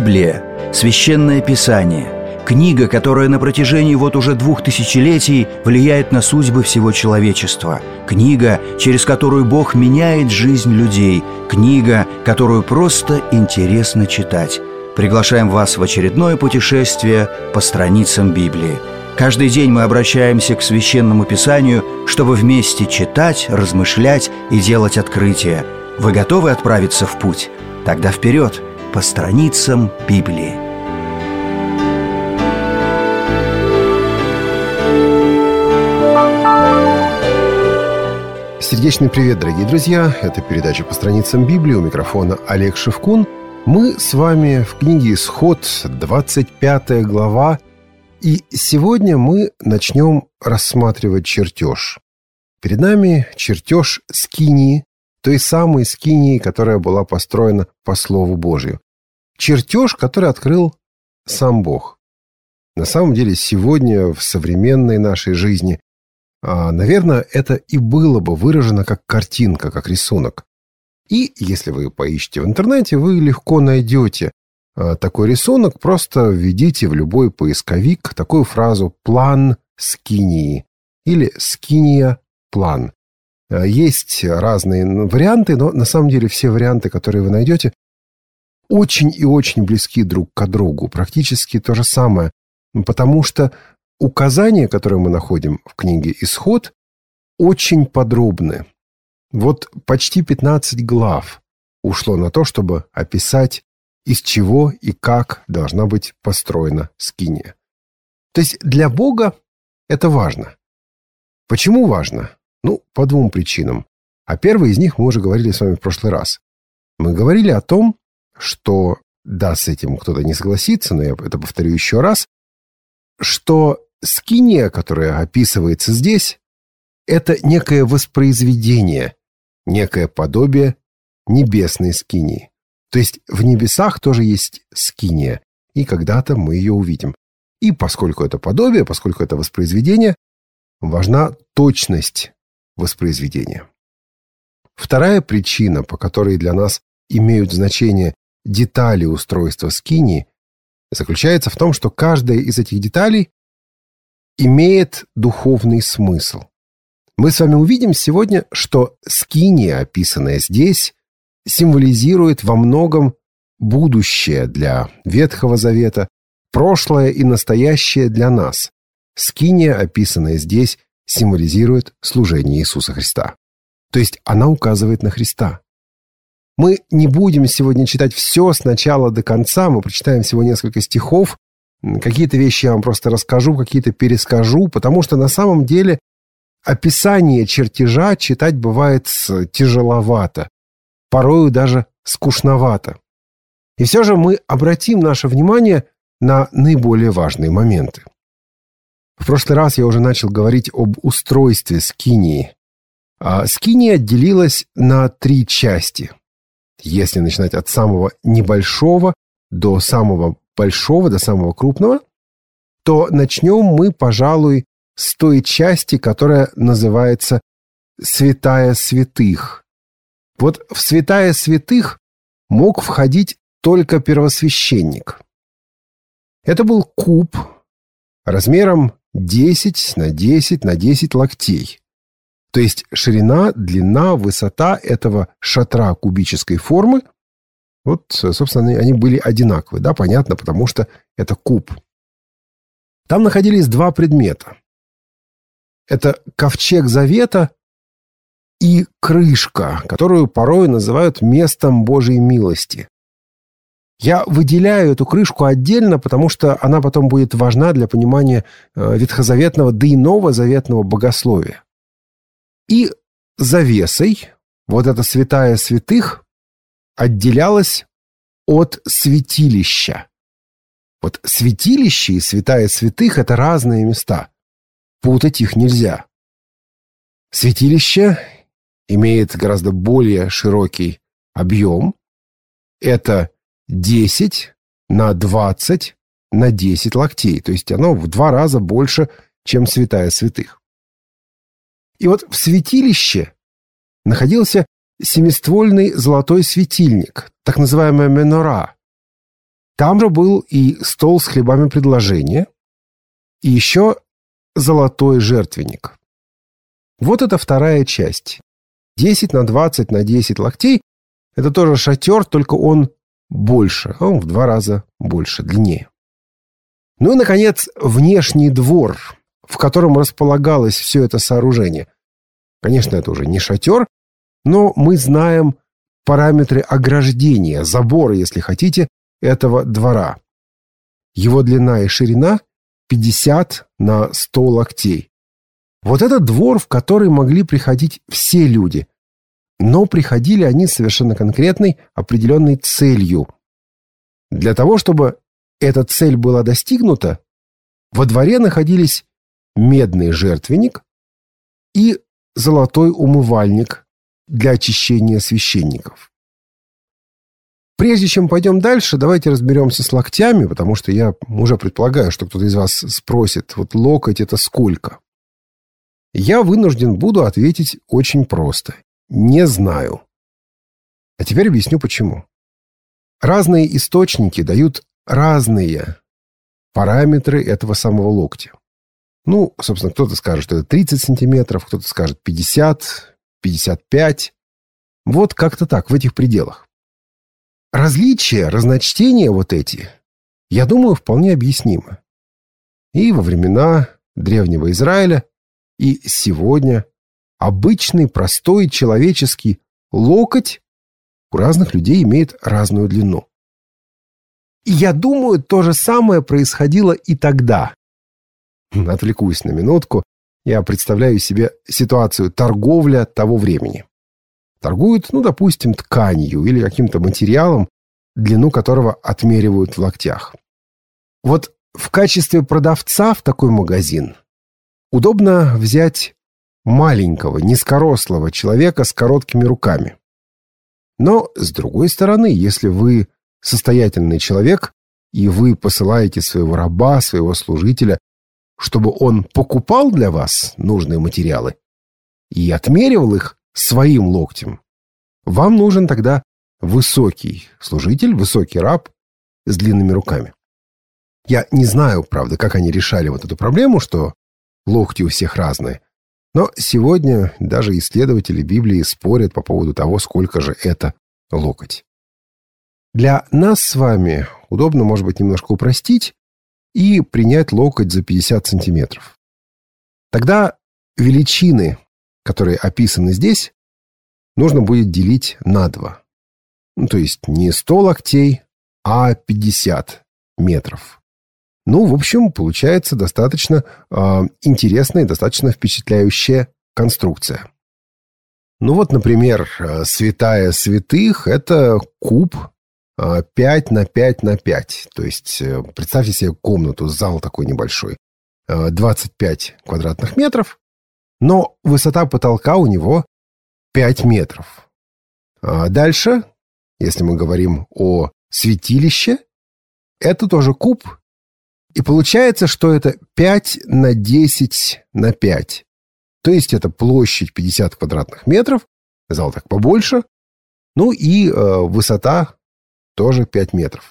Библия – Священное Писание, книга, которая на протяжении вот уже 2000 влияет на судьбы всего человечества, книга, через которую Бог меняет жизнь людей, книга, которую просто интересно читать. Приглашаем вас в очередное путешествие по страницам Библии. Каждый день мы обращаемся к Священному Писанию, чтобы вместе читать, размышлять и делать открытия. Вы готовы отправиться в путь? Тогда вперед, по страницам Библии. Сердечный привет, дорогие друзья! Это передача «По страницам Библии». У микрофона Олег Шевкун. Мы с вами в книге «Исход», 25 глава. И сегодня мы начнем рассматривать чертеж. Перед нами чертеж скинии, той самой скинии, которая была построена по Слову Божию. Чертеж, который открыл сам Бог. На самом деле, сегодня в современной нашей жизни, наверное, это и было бы выражено как картинка, как рисунок. И если вы поищете в интернете, вы легко найдете такой рисунок. Просто введите в любой поисковик такую фразу «план скинии» или «скиния план». Есть разные варианты, но на самом деле все варианты, которые вы найдете, очень и очень близки друг к другу. Практически то же самое. Потому что указания, которые мы находим в книге «Исход», очень подробны. Вот почти 15 глав ушло на то, чтобы описать, из чего и как должна быть построена скиния. То есть для Бога это важно. Почему важно? По двум причинам. А первой из них мы уже говорили с вами в прошлый раз. Мы говорили о том, что, да, с этим кто-то не согласится, но я это повторю еще раз, что скиния, которая описывается здесь, это некое воспроизведение, некое подобие небесной скинии. То есть в небесах тоже есть скиния, и когда-то мы ее увидим. И поскольку это подобие, поскольку это воспроизведение, важна точность воспроизведения. Вторая причина, по которой для нас имеют значение детали устройства скинии, заключается в том, что каждая из этих деталей имеет духовный смысл. Мы с вами увидим сегодня, что скиния, описанная здесь, символизирует во многом будущее для Ветхого Завета, прошлое и настоящее для нас. Скиния, описанная здесь, символизирует служение Иисуса Христа. То есть она указывает на Христа. Мы не будем сегодня читать все с начала до конца, мы прочитаем всего несколько стихов. Какие-то вещи я вам просто расскажу, какие-то перескажу, потому что на самом деле описание чертежа читать бывает тяжеловато, порою даже скучновато. И все же мы обратим наше внимание на наиболее важные моменты. В прошлый раз я уже начал говорить об устройстве скинии. Скиния делилась на 3 части. Если начинать от самого небольшого до самого большого, до самого крупного, то начнем мы, пожалуй, с той части, которая называется «Святая святых». Вот в «Святая святых» мог входить только первосвященник. Это был куб размером 10 на 10 на 10 локтей. То есть ширина, длина, высота этого шатра кубической формы, вот, собственно, они были одинаковые. Да, понятно, потому что это куб. Там находились 2 предмета. Это ковчег завета и крышка, которую порой называют местом Божьей милости. Я выделяю эту крышку отдельно, потому что она потом будет важна для понимания ветхозаветного, да и новозаветного богословия. И завесой, вот эта святая святых, отделялась от святилища. Вот святилище и святая святых – это разные места. Путать их нельзя. Святилище имеет гораздо более широкий объем. Это 10 на 20 на 10 локтей. То есть оно в 2 раза больше, чем святая святых. И вот в святилище находился семиствольный золотой светильник, так называемая менора. Там же был и стол с хлебами предложения, и еще золотой жертвенник. Вот это вторая часть. 10 на 20 на 10 локтей – это тоже шатер, только он больше, он в 2 раза больше, длиннее. Ну и, наконец, внешний двор, в котором располагалось все это сооружение. Конечно, это уже не шатер, но мы знаем параметры ограждения, забора, если хотите, этого двора. Его длина и ширина 50 на 100 локтей. Вот это двор, в который могли приходить все люди. Но приходили они с совершенно конкретной, определенной целью. Для того, чтобы эта цель была достигнута, во дворе находились медный жертвенник и золотой умывальник для очищения священников. Прежде чем пойдем дальше, давайте разберемся с локтями, потому что я уже предполагаю, что кто-то из вас спросит, вот локоть – это сколько? Я вынужден буду ответить очень просто. Не знаю. А теперь объясню, почему. Разные источники дают разные параметры этого самого локтя. Ну, собственно, кто-то скажет, что это 30 сантиметров, кто-то скажет 50, 55. Вот как-то так, в этих пределах. Различия, разночтения вот эти, я думаю, вполне объяснимы. И во времена Древнего Израиля, и сегодня обычный, простой, человеческий локоть у разных людей имеет разную длину. И я думаю, то же самое происходило и тогда. Отвлекусь на минутку. Я представляю себе ситуацию торговля того времени. Торгуют, допустим, тканью или каким-то материалом, длину которого отмеривают в локтях. Вот в качестве продавца в такой магазин удобно взять маленького, низкорослого человека с короткими руками. Но, с другой стороны, если вы состоятельный человек, и вы посылаете своего раба, своего служителя, чтобы он покупал для вас нужные материалы и отмеривал их своим локтем, вам нужен тогда высокий служитель, высокий раб с длинными руками. Я не знаю, правда, как они решали вот эту проблему, что локти у всех разные. Но сегодня даже исследователи Библии спорят по поводу того, сколько же это локоть. Для нас с вами удобно, может быть, немножко упростить и принять локоть за 50 сантиметров. Тогда величины, которые описаны здесь, нужно будет делить на 2. То есть не 100 локтей, а 50 метров. В общем, получается достаточно интересная и достаточно впечатляющая конструкция. Например, святая святых – это куб 5 на 5 на 5. То есть представьте себе комнату, зал такой небольшой, 25 квадратных метров, но высота потолка у него 5 метров. Дальше, если мы говорим о святилище, это тоже куб. И получается, что это 5 на 10 на 5. То есть это площадь 50 квадратных метров, зал так побольше, и высота тоже 5 метров.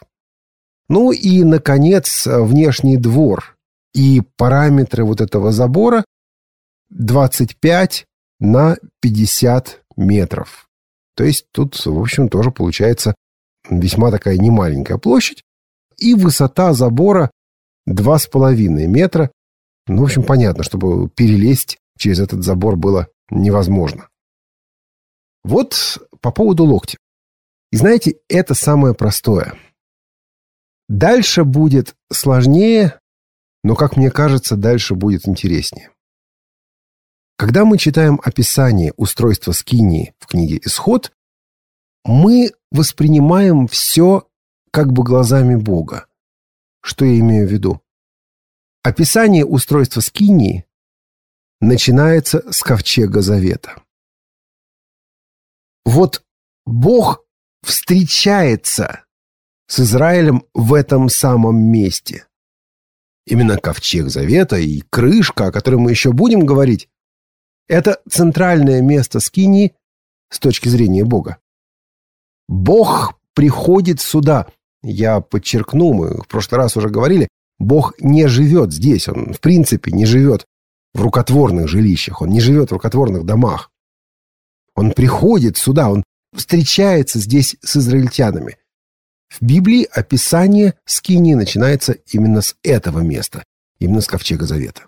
И, наконец, внешний двор и параметры вот этого забора 25 на 50 метров. То есть тут, в общем, тоже получается весьма такая немаленькая площадь. И высота забора 2,5 метра. В общем, понятно, чтобы перелезть через этот забор было невозможно. Вот по поводу локтя. И знаете, это самое простое. Дальше будет сложнее, но, как мне кажется, дальше будет интереснее. Когда мы читаем описание устройства скинии в книге «Исход», мы воспринимаем все как бы глазами Бога. Что я имею в виду? Описание устройства скинии начинается с ковчега завета. Вот Бог встречается с Израилем в этом самом месте. Именно ковчег завета и крышка, о которой мы еще будем говорить, это центральное место скинии с точки зрения Бога. Бог приходит сюда. я подчеркну, мы в прошлый раз уже говорили, Бог не живет здесь, Он в принципе не живет в рукотворных жилищах, Он не живет в рукотворных домах. Он приходит сюда, Он встречается здесь с израильтянами. В Библии описание скинии начинается именно с этого места, именно с ковчега завета.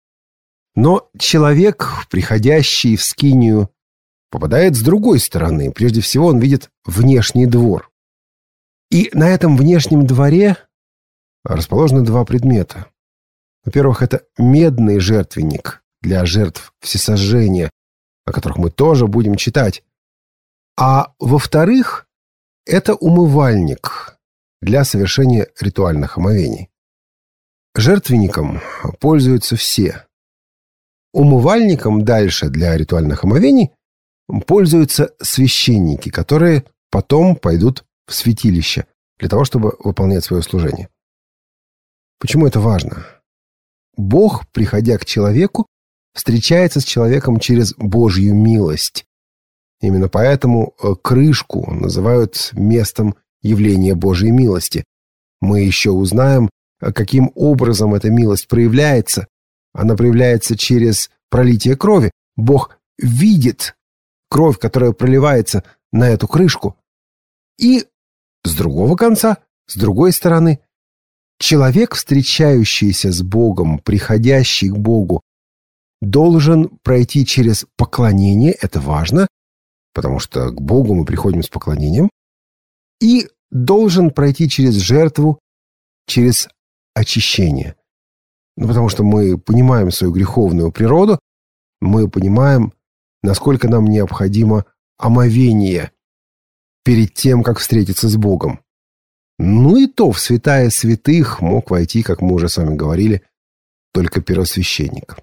Но человек, приходящий в скинию, попадает с другой стороны. Прежде всего он видит внешний двор. И на этом внешнем дворе расположены два предмета. Во-первых, это медный жертвенник для жертв всесожжения, о которых мы тоже будем читать. А во-вторых, это умывальник для совершения ритуальных омовений. Жертвенником пользуются все. Умывальником дальше для ритуальных омовений пользуются священники, которые потом пойдут в святилище для того, чтобы выполнять свое служение. Почему это важно? Бог, приходя к человеку, встречается с человеком через Божью милость. Именно поэтому крышку называют местом явления Божьей милости. Мы еще узнаем, каким образом эта милость проявляется. Она проявляется через пролитие крови. Бог видит кровь, которая проливается на эту крышку. И с другого конца, с другой стороны, человек, встречающийся с Богом, приходящий к Богу, должен пройти через поклонение, это важно, потому что к Богу мы приходим с поклонением, и должен пройти через жертву, через очищение. Потому что мы понимаем свою греховную природу, мы понимаем, насколько нам необходимо омовение перед тем, как встретиться с Богом. Ну и то в святая святых мог войти, как мы уже с вами говорили, только первосвященник.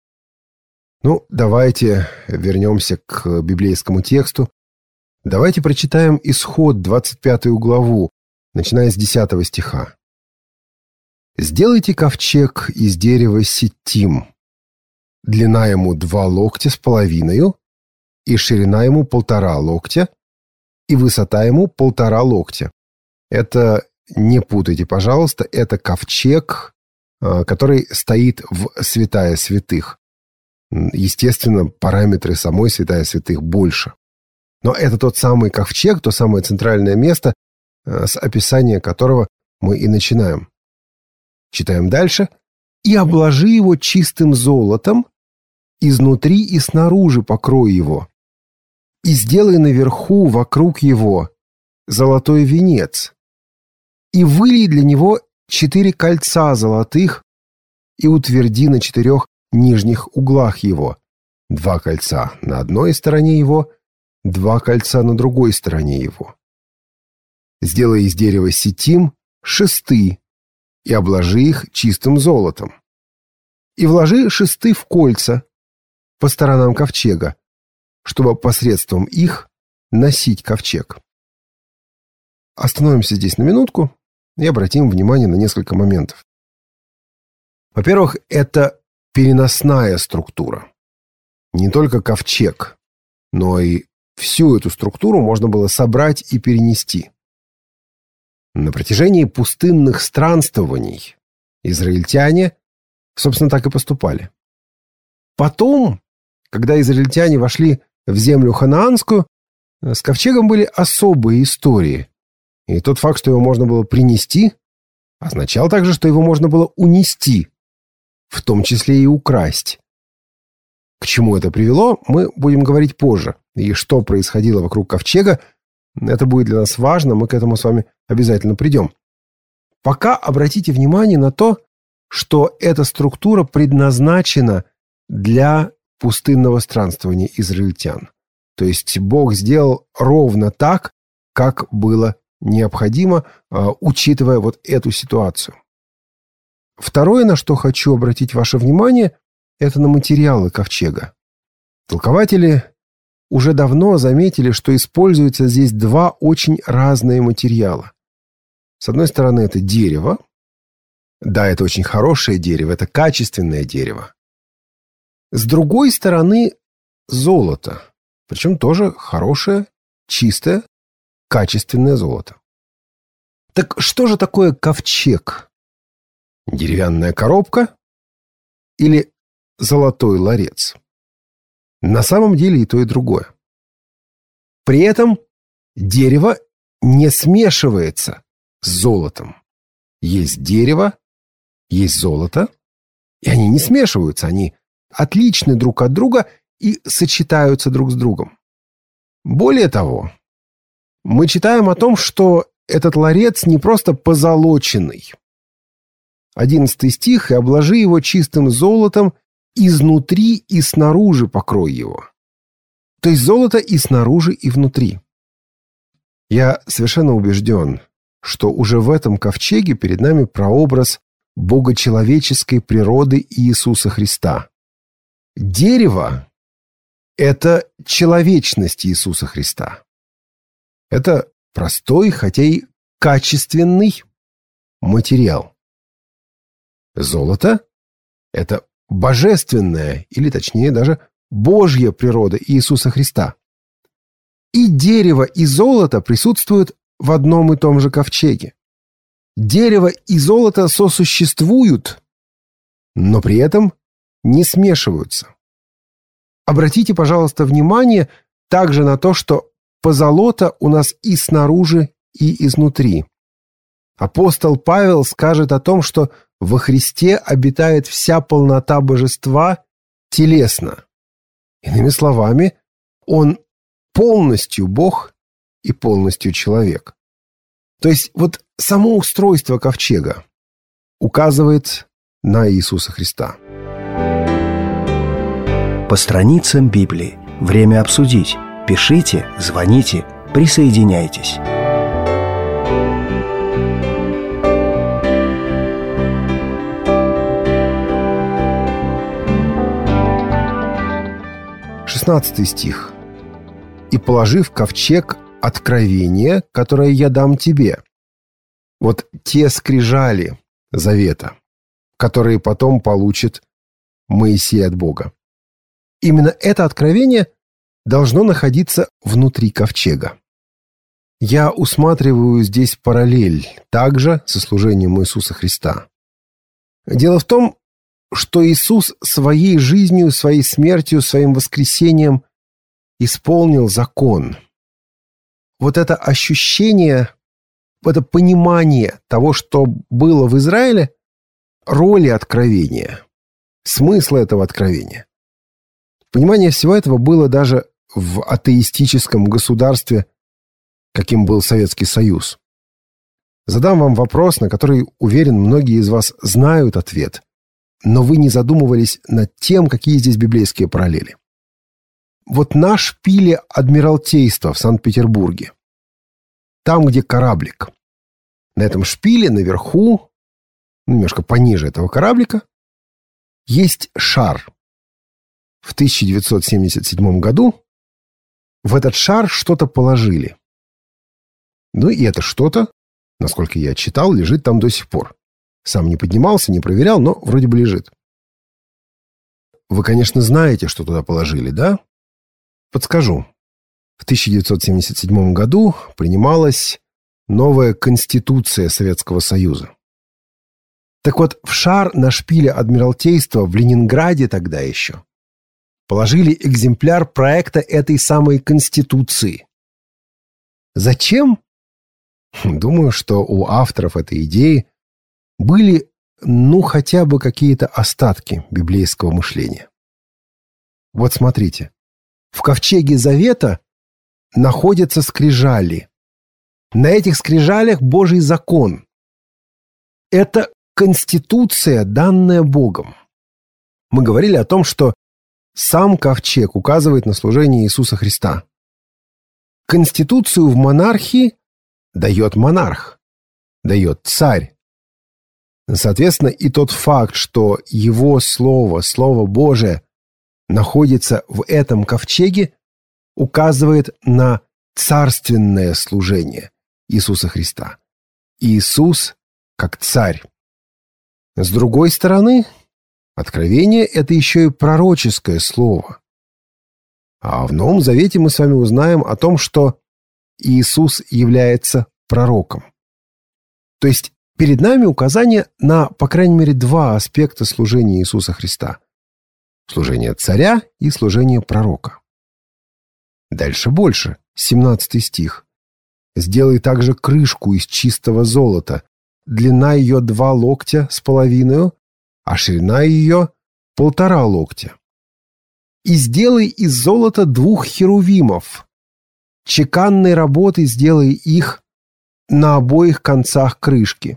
Ну, давайте вернемся к библейскому тексту. Давайте прочитаем Исход, 25 главу, начиная с 10 стиха. «Сделайте ковчег из дерева ситим. Длина ему 2 локтя с половиною, и ширина ему 1,5 локтя, и высота ему 1,5 локтя». Это, не путайте, пожалуйста, это ковчег, который стоит в святая святых. Естественно, параметры самой святая святых больше. Но это тот самый ковчег, то самое центральное место, с описания которого мы и начинаем. Читаем дальше. «И обложи его чистым золотом, изнутри и снаружи покрой его, и сделай наверху вокруг его золотой венец, и вылей для него 4 кольца золотых, и утверди на 4 нижних углах его, 2 кольца на одной стороне его, 2 кольца на другой стороне его. Сделай из дерева ситим шесты, и обложи их чистым золотом. И вложи шесты в кольца по сторонам ковчега, чтобы посредством их носить ковчег». Остановимся здесь на минутку и обратим внимание на несколько моментов. Во-первых, это переносная структура. Не только ковчег, но и всю эту структуру можно было собрать и перенести. На протяжении пустынных странствований израильтяне, собственно, так и поступали. Потом, когда израильтяне вошли в землю ханаанскую, с ковчегом были особые истории. И тот факт, что его можно было принести, означал также, что его можно было унести, в том числе и украсть. К чему это привело, мы будем говорить позже. И что происходило вокруг ковчега, это будет для нас важно, мы к этому с вами обязательно придем. Пока обратите внимание на то, что эта структура предназначена для пустынного странствования израильтян. То есть Бог сделал ровно так, как было необходимо, учитывая вот эту ситуацию. Второе, на что хочу обратить ваше внимание, это на материалы ковчега. Толкователи уже давно заметили, что используются здесь 2 очень разные материала. С одной стороны, это дерево. Да, это очень хорошее дерево, это качественное дерево. С другой стороны, золото. Причем тоже хорошее, чистое, качественное золото. Так что же такое ковчег? Деревянная коробка или золотой ларец? На самом деле и то, и другое. При этом дерево не смешивается с золотом. Есть дерево, есть золото, и они не смешиваются, они отличны друг от друга и сочетаются друг с другом. Более того, мы читаем о том, что этот ларец не просто позолоченный. 11 стих: «И обложи его чистым золотом, изнутри и снаружи покрой его». То есть золото и снаружи, и внутри. Я совершенно убежден, что уже в этом ковчеге перед нами прообраз богочеловеческой природы Иисуса Христа. Дерево – это человечность Иисуса Христа. Это простой, хотя и качественный материал. Золото – это божественная, или точнее даже Божья природа Иисуса Христа. И дерево, и золото присутствуют в одном и том же ковчеге. Дерево и золото сосуществуют, но при этом не смешиваются. Обратите, пожалуйста, внимание также на то, что позолота у нас и снаружи, и изнутри. Апостол Павел скажет о том, что во Христе обитает вся полнота божества телесно. Иными словами, Он полностью Бог и полностью человек. То есть вот само устройство ковчега указывает на Иисуса Христа. По страницам Библии. Время обсудить. Пишите, звоните, присоединяйтесь. Шестнадцатый стих. «И положи в ковчег откровение, которое я дам тебе». Вот те скрижали завета, которые потом получит Моисей от Бога. Именно это откровение должно находиться внутри ковчега. Я усматриваю здесь параллель также со служением Иисуса Христа. Дело в том, что Иисус своей жизнью, своей смертью, своим воскресением исполнил закон. Вот это ощущение, это понимание того, что было в Израиле, роли откровения, смысла этого откровения. Понимание всего этого было даже в атеистическом государстве, каким был Советский Союз. Задам вам вопрос, на который, уверен, многие из вас знают ответ, но вы не задумывались над тем, какие здесь библейские параллели. Вот на шпиле Адмиралтейства в Санкт-Петербурге, там, где кораблик, на этом шпиле наверху, немножко пониже этого кораблика, есть шар. В 1977 году в этот шар что-то положили. Ну и это что-то, насколько я читал, лежит там до сих пор. Сам не поднимался, не проверял, но вроде бы лежит. Вы, конечно, знаете, что туда положили, да? Подскажу. В 1977 году принималась новая Конституция Советского Союза. Так вот, в шар на шпиле Адмиралтейства в Ленинграде тогда еще положили экземпляр проекта этой самой Конституции. Зачем? Думаю, что у авторов этой идеи были, хотя бы какие-то остатки библейского мышления. Вот смотрите. В ковчеге Завета находятся скрижали. На этих скрижалях Божий закон. Это конституция, данная Богом. Мы говорили о том, что сам ковчег указывает на служение Иисуса Христа. Конституцию в монархии дает монарх, дает царь. Соответственно, и тот факт, что его слово, Слово Божие, находится в этом ковчеге, указывает на царственное служение Иисуса Христа. Иисус как царь. С другой стороны, Откровение – это еще и пророческое слово. А в Новом Завете мы с вами узнаем о том, что Иисус является пророком. То есть перед нами указание на, по крайней мере, два аспекта служения Иисуса Христа. Служение царя и служение пророка. Дальше больше. 17 стих. «Сделай также крышку из чистого золота. Длина ее 2 локтя с половиною, а ширина ее 1,5 локтя. И сделай из золота 2 херувимов. Чеканной работой сделай их на обоих концах крышки».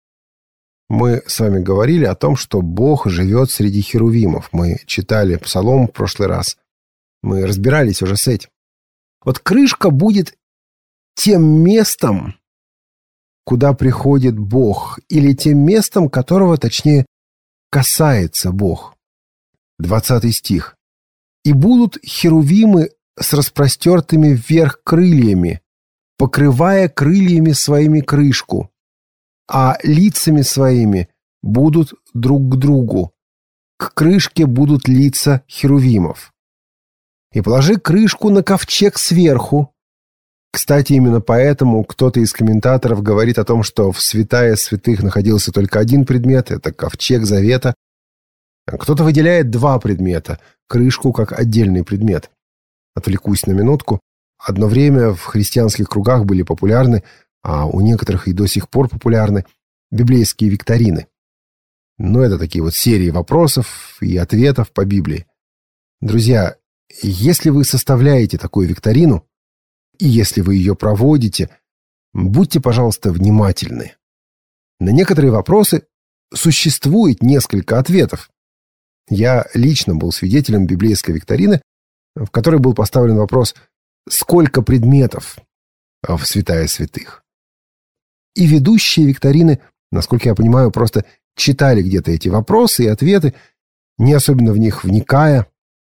Мы с вами говорили о том, что Бог живет среди херувимов. Мы читали Псалом в прошлый раз. Мы разбирались уже с этим. Вот крышка будет тем местом, куда приходит Бог, или тем местом, которого, точнее, касается Бог. 20 стих. «И будут херувимы с распростертыми вверх крыльями, покрывая крыльями своими крышку, а лицами своими будут друг к другу. К крышке будут лица херувимов. И положи крышку на ковчег сверху». Кстати, именно поэтому кто-то из комментаторов говорит о том, что в святая святых находился только один предмет – это ковчег завета. Кто-то выделяет 2 предмета – крышку как отдельный предмет. Отвлекусь на минутку. Одно время в христианских кругах были популярны, а у некоторых и до сих пор популярны, библейские викторины. Но это такие вот серии вопросов и ответов по Библии. Друзья, если вы составляете такую викторину, и если вы ее проводите, будьте, пожалуйста, внимательны. На некоторые вопросы существует несколько ответов. Я лично был свидетелем библейской викторины, в которой был поставлен вопрос: сколько предметов в святая святых? И ведущие викторины, насколько я понимаю, просто читали где-то эти вопросы и ответы, не особенно в них вникая.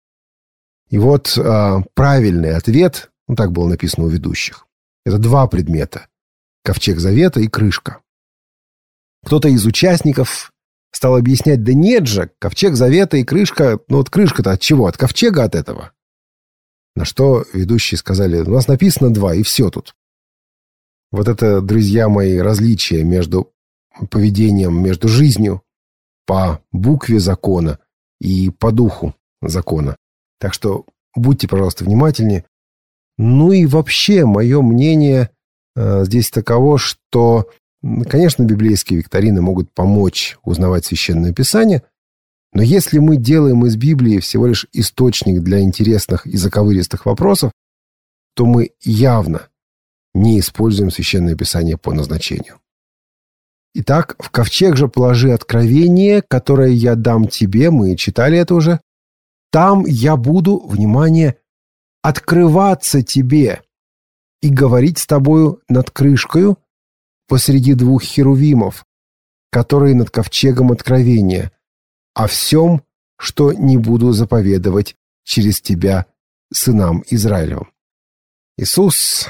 И вот правильный ответ, так было написано у ведущих, это 2 предмета – ковчег завета и крышка. Кто-то из участников стал объяснять: да нет же, ковчег завета и крышка, ну вот крышка-то от чего? От ковчега от этого. На что ведущие сказали: у нас написано 2, и все тут. Вот это, друзья мои, различие между поведением, между жизнью по букве закона и по духу закона. Так что будьте, пожалуйста, внимательнее. Ну и вообще, мое мнение здесь таково, что, конечно, библейские викторины могут помочь узнавать Священное Писание, но если мы делаем из Библии всего лишь источник для интересных и заковыристых вопросов, то мы явно не используем Священное Писание по назначению. Итак, в ковчег же положи откровение, которое я дам тебе, мы читали это уже. Там я буду, внимание, открываться тебе и говорить с тобою над крышкою посреди 2 херувимов, которые над ковчегом откровения, о всем, что не буду заповедовать через тебя сынам Израилевым. Иисус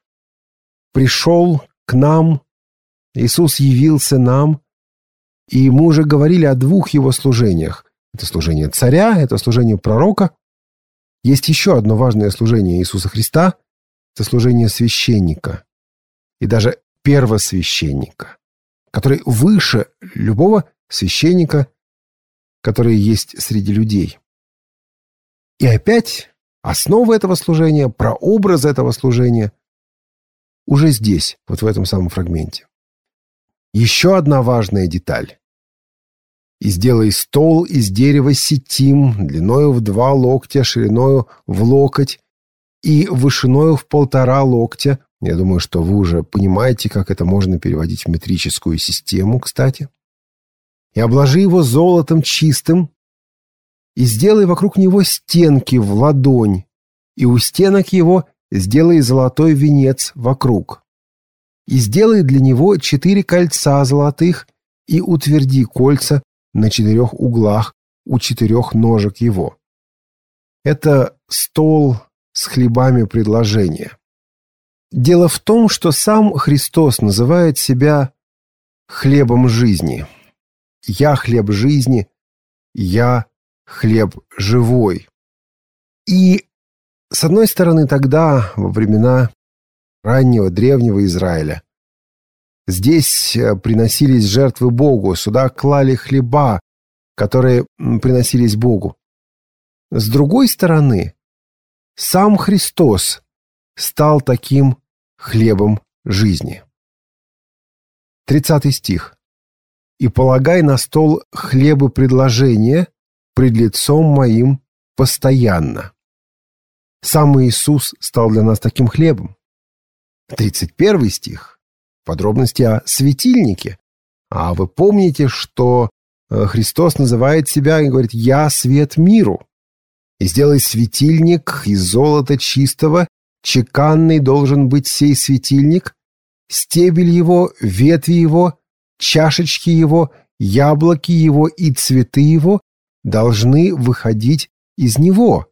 пришел к нам, Иисус явился нам, и мы уже говорили о 2 его служениях. Это служение царя, это служение пророка. Есть еще одно важное служение Иисуса Христа – это служение священника. И даже первосвященника, который выше любого священника, который есть среди людей. И опять основа этого служения, прообраз этого служения уже здесь, вот в этом самом фрагменте. Еще одна важная деталь. «И сделай стол из дерева ситим, длиною в 2 локтя, шириною в локоть и вышиною в 1,5 локтя». Я думаю, что вы уже понимаете, как это можно переводить в метрическую систему, кстати. «И обложи его золотом чистым, и сделай вокруг него стенки в ладонь, и у стенок его сделай золотой венец вокруг. И сделай для него 4 кольца золотых, и утверди кольца на 4 углах у 4 ножек его». Это стол с хлебами предложения. Дело в том, что сам Христос называет себя хлебом жизни. «Я хлеб жизни, я хлеб живой». И, с одной стороны, тогда, во времена раннего древнего Израиля, Здесь приносились жертвы Богу, сюда клали хлеба, которые приносились Богу. С другой стороны, сам Христос стал таким хлебом жизни. 30 стих. «И полагай на стол хлебы предложения пред лицом моим постоянно». Сам Иисус стал для нас таким хлебом. 31 стих. Подробности о светильнике. А вы помните, что Христос называет себя и говорит: «Я свет миру». «И сделай светильник из золота чистого, чеканный должен быть сей светильник, стебель его, ветви его, чашечки его, яблоки его и цветы его должны выходить из него.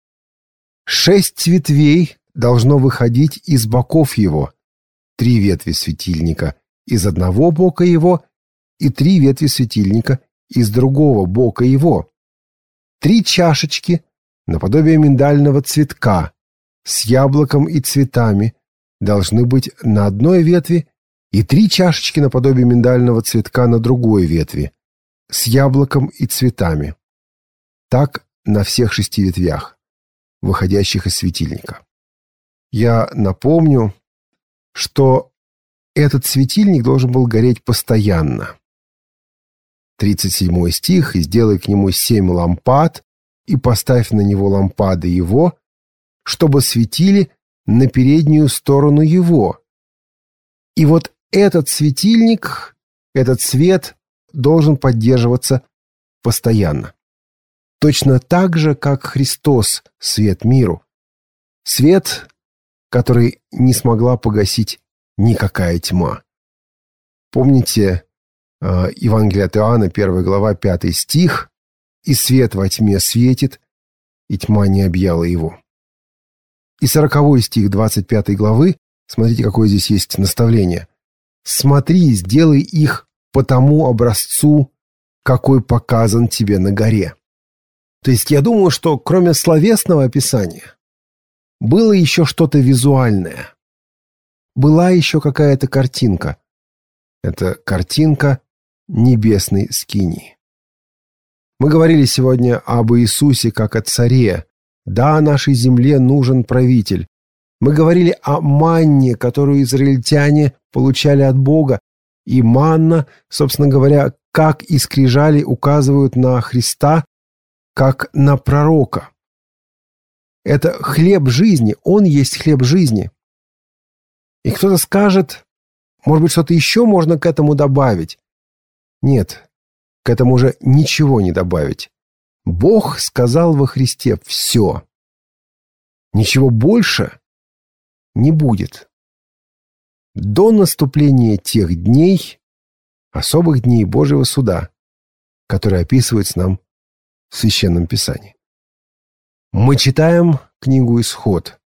6 ветвей должно выходить из боков его, 3 ветви светильника из одного бока его и 3 ветви светильника из другого бока его. 3 чашечки наподобие миндального цветка с яблоком и цветами должны быть на одной ветви, и 3 чашечки наподобие миндального цветка на другой ветви с яблоком и цветами. Так на всех 6 ветвях, выходящих из светильника». Я напомню, что этот светильник должен был гореть постоянно. 37 стих. «И сделай к нему 7 лампад, и поставь на него лампады его, чтобы светили на переднюю сторону его». И вот этот светильник, этот свет должен поддерживаться постоянно. Точно так же, как Христос – свет миру. Свет, который не смогла погасить никакая тьма. Помните Евангелие от Иоанна, 1 глава, 5 стих: «И свет во тьме светит, и тьма не объяла его». И 40 стих 25 главы, смотрите, какое здесь есть наставление: «Смотри, сделай их по тому образцу, какой показан тебе на горе». То есть я думаю, что кроме словесного описания было еще что-то визуальное. Была еще какая-то картинка. Это картинка небесной скинии. Мы говорили сегодня об Иисусе как о царе. Да, нашей земле нужен правитель. Мы говорили о манне, которую израильтяне получали от Бога. И манна, собственно говоря, как и скрижали, указывают на Христа, как на пророка. Это хлеб жизни, Он есть хлеб жизни. И кто-то скажет, может быть, что-то еще можно к этому добавить. Нет, к этому уже ничего не добавить. Бог сказал во Христе все. Ничего больше не будет. До наступления тех дней, особых дней Божьего суда, которые описываются нам в Священном Писании. Мы читаем книгу «Исход»,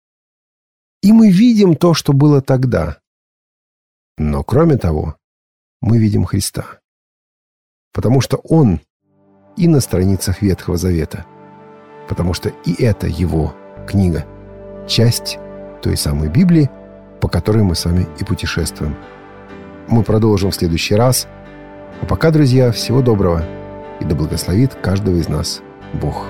и мы видим то, что было тогда. Но кроме того, мы видим Христа, потому что Он и на страницах Ветхого Завета, потому что и это Его книга, часть той самой Библии, по которой мы с вами и путешествуем. Мы продолжим в следующий раз. А пока, друзья, всего доброго, и да благословит каждого из нас Бог.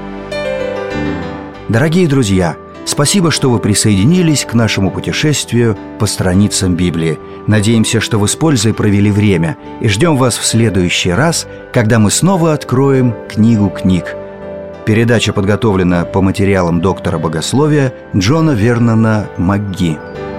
Дорогие друзья, спасибо, что вы присоединились к нашему путешествию по страницам Библии. Надеемся, что вы с пользой провели время, и ждем вас в следующий раз, когда мы снова откроем книгу книг. Передача подготовлена по материалам доктора богословия Джона Вернона МакГи.